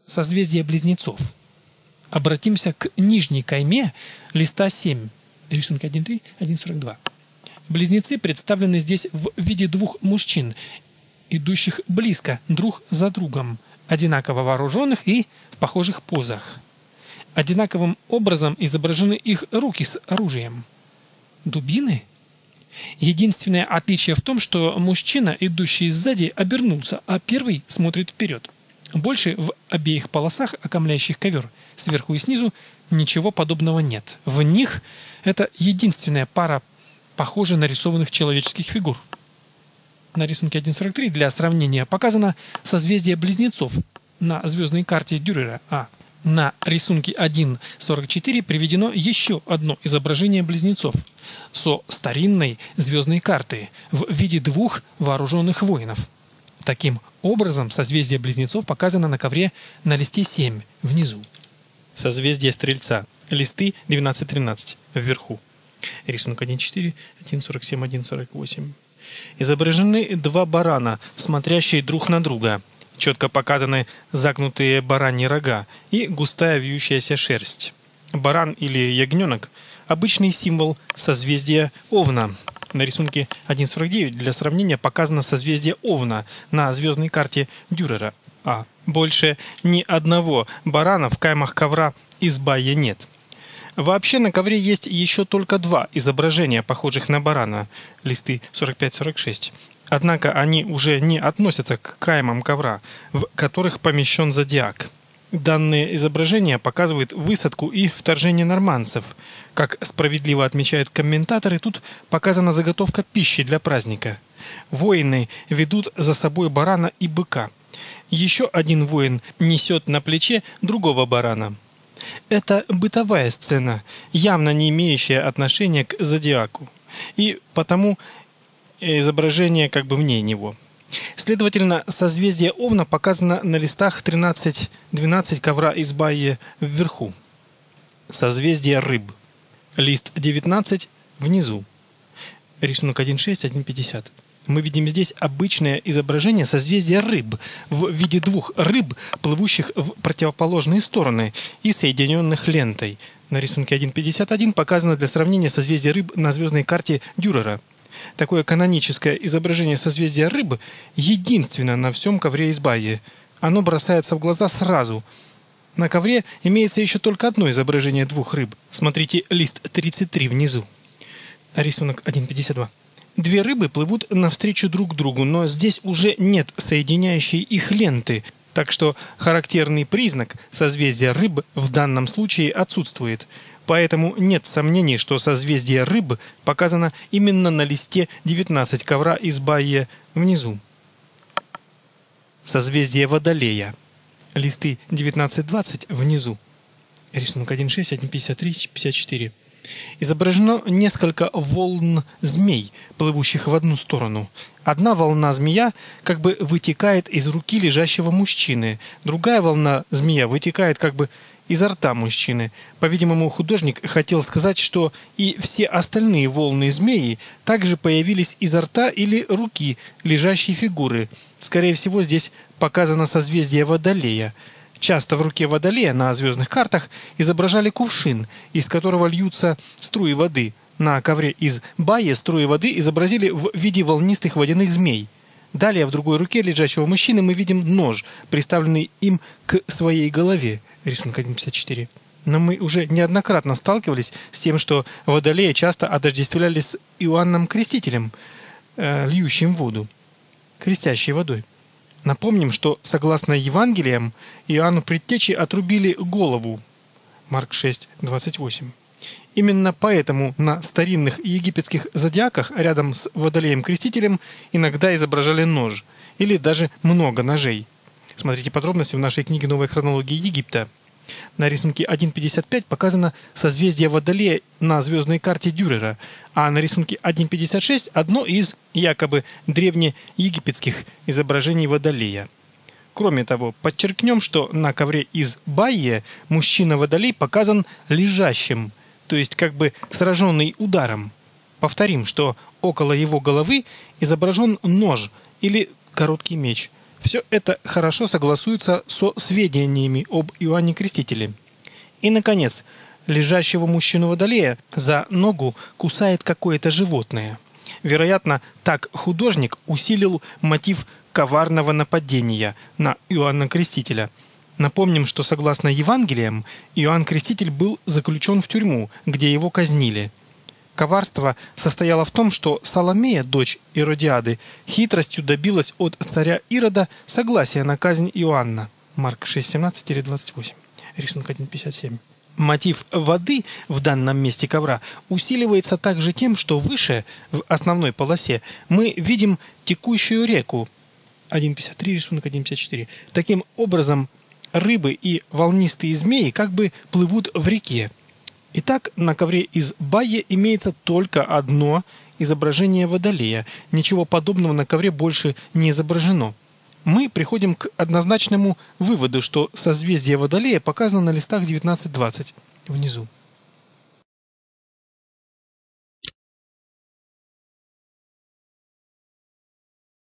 Созвездие Близнецов. Обратимся к нижней кайме листа 7, рисунки 1.3, 1.42. Близнецы представлены здесь в виде двух мужчин, идущих близко друг за другом, одинаково вооруженных и в похожих позах. Одинаковым образом изображены их руки с оружием. Дубины? Единственное отличие в том, что мужчина, идущий сзади, обернулся, а первый смотрит вперед. Больше в обеих полосах, окаймляющих ковер, сверху и снизу, ничего подобного нет. В них это единственная пара похожих нарисованных человеческих фигур. На рисунке 1.43 для сравнения показано созвездие Близнецов на звездной карте Дюрера, а на рисунке 1.44 приведено еще одно изображение близнецов со старинной звездной карты в виде двух вооруженных воинов. Таким образом, созвездие Близнецов показано на ковре на листе 7 внизу. Созвездие Стрельца. Листы 12-13 вверху. Рисунок 1.4, 1.47, 1.48. Изображены два барана, смотрящие друг на друга. Четко показаны загнутые бараньи рога и густая вьющаяся шерсть. Баран или ягненок – обычный символ созвездия Овна. На рисунке 1.49 для сравнения показано созвездие Овна на звездной карте Дюрера. А больше ни одного барана в каймах ковра из Байе нет. Вообще на ковре есть еще только два изображения, похожих на барана, листы 45-46. Однако они уже не относятся к каймам ковра, в которых помещен зодиак. Данные изображения показывают высадку и вторжение нормандцев. Как справедливо отмечают комментаторы, тут показана заготовка пищи для праздника. Воины ведут за собой барана и быка. Еще один воин несет на плече другого барана. Это бытовая сцена, явно не имеющая отношения к зодиаку, и потому изображение как бы вне него. Следовательно, созвездие Овна показано на листах 13-12 ковра из Байе вверху. Созвездие Рыб. Лист 19 внизу. Рисунок 1.6, 1.50. Мы видим здесь обычное изображение созвездия Рыб в виде двух рыб, плывущих в противоположные стороны и соединенных лентой. На рисунке 1.51 показано для сравнения созвездие Рыб на звездной карте Дюрера. Такое каноническое изображение созвездия Рыб единственно на всем ковре из Байе. Оно бросается в глаза сразу. На ковре имеется еще только одно изображение двух рыб. Смотрите лист 33 внизу. Рисунок 1.52. Две рыбы плывут навстречу друг другу, но здесь уже нет соединяющей их ленты, так что характерный признак созвездия Рыб в данном случае отсутствует. Поэтому нет сомнений, что созвездие Рыб показано именно на листе 19 ковра из Байе внизу. Созвездие Водолея. Листы 19-20 внизу. Рисунок 1.6, 1.53, 54. Изображено несколько волн змей, плывущих в одну сторону. Одна волна змея как бы вытекает из руки лежащего мужчины, другая волна змея вытекает как бы изо рта мужчины. По-видимому, художник хотел сказать, что и все остальные волны змеи также появились изо рта или руки лежащей фигуры. Скорее всего, здесь показано созвездие Водолея. Часто в руке Водолея на звездных картах изображали кувшин, из которого льются струи воды. На ковре из Байе струи воды изобразили в виде волнистых водяных змей. Далее в другой руке лежащего мужчины мы видим нож, приставленный им к своей голове. Рисунок 1.54. Но мы уже неоднократно сталкивались с тем, что Водолея часто отождествляли с Иоанном Крестителем, льющим воду, крестящей водой. Напомним, что согласно Евангелиям Иоанну Предтече отрубили голову. Марк 6:28. Именно поэтому на старинных египетских зодиаках рядом с Водолеем-крестителем иногда изображали нож или даже много ножей. Смотрите подробности в нашей книге «Новая хронология Египта». На рисунке 1.55 показано созвездие Водолея на звездной карте Дюрера, а на рисунке 1.56 одно из якобы древнеегипетских изображений Водолея. Кроме того, подчеркнем, что на ковре из Байе мужчина-водолей показан лежащим, то есть как бы сраженный ударом. Повторим, что около его головы изображен нож или короткий меч. Все это хорошо согласуется со сведениями об Иоанне Крестителе. И, наконец, лежащего мужчину Водолея за ногу кусает какое-то животное. Вероятно, так художник усилил мотив коварного нападения на Иоанна Крестителя. Напомним, что согласно Евангелиям, Иоанн Креститель был заключен в тюрьму, где его казнили. Коварство состояло в том, что Саломея, дочь Иродиады, хитростью добилась от царя Ирода согласия на казнь Иоанна. Марк 6:17-28, рисунок 1.57. Мотив воды в данном месте ковра усиливается также тем, что выше, в основной полосе, мы видим текущую реку. 1.53, рисунок 1.54. Таким образом, рыбы и волнистые змеи как бы плывут в реке. Итак, на ковре из байи имеется только одно изображение Водолея. Ничего подобного на ковре больше не изображено. Мы приходим к однозначному выводу, что созвездие Водолея показано на листах 19-20 внизу.